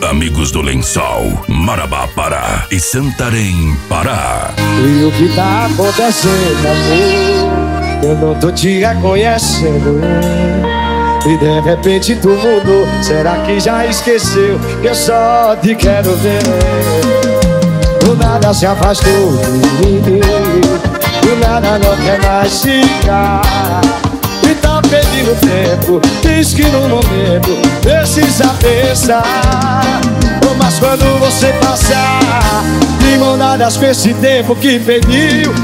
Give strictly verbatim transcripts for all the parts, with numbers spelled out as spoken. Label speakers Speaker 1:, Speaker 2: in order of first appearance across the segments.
Speaker 1: Amigos do Lençol, Marabá, Pará e Santarém, Pará.
Speaker 2: E o que tá acontecendo, amor? Eu não tô te reconhecendo. E de repente tu mudou. Será que já esqueceu que eu só te quero ver? Do nada se afastou de mim, do nada não quer mais ficar. E tá perdendo tempo, diz que no momento precisa pensar. Mas quando você passar de mão dadas com esse tempo que pediu,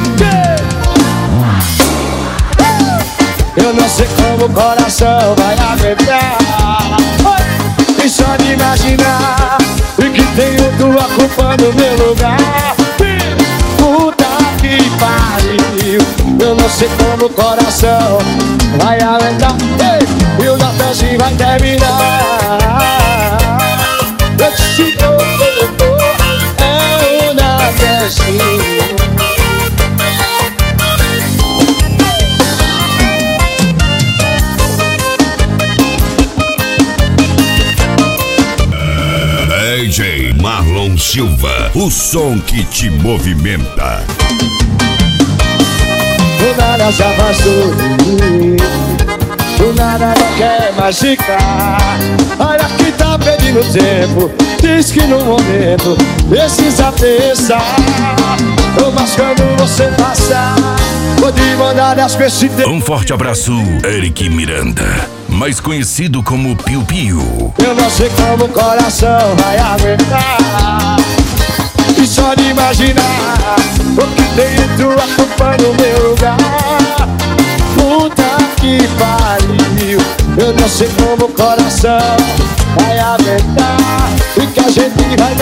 Speaker 2: eu não sei como o coração vai aguentar. E só de imaginar e que tem outro ocupando o meu lugar. Puta que pariu. Eu não sei como o coração vai aguentar. E o Natanzinho vai terminar. Eu te dou, é o Natanzinho.
Speaker 1: D J Marlon Silva, o som que te movimenta.
Speaker 2: Do nada se afastou de mim, do nada não quer mais ficar. Olha que tá perdendo tempo, diz que no momento precisa pensar. Mas quando você passar, vou te mandar as coisas.
Speaker 1: Um forte abraço, Eric Miranda, mais conhecido como Piu Piu.
Speaker 2: Eu não sei como o coração vai aguentar. E só de imaginar o que dentro ocupando o meu lugar. Puta que pariu. Eu não sei como o coração vai aguentar. E que a gente vai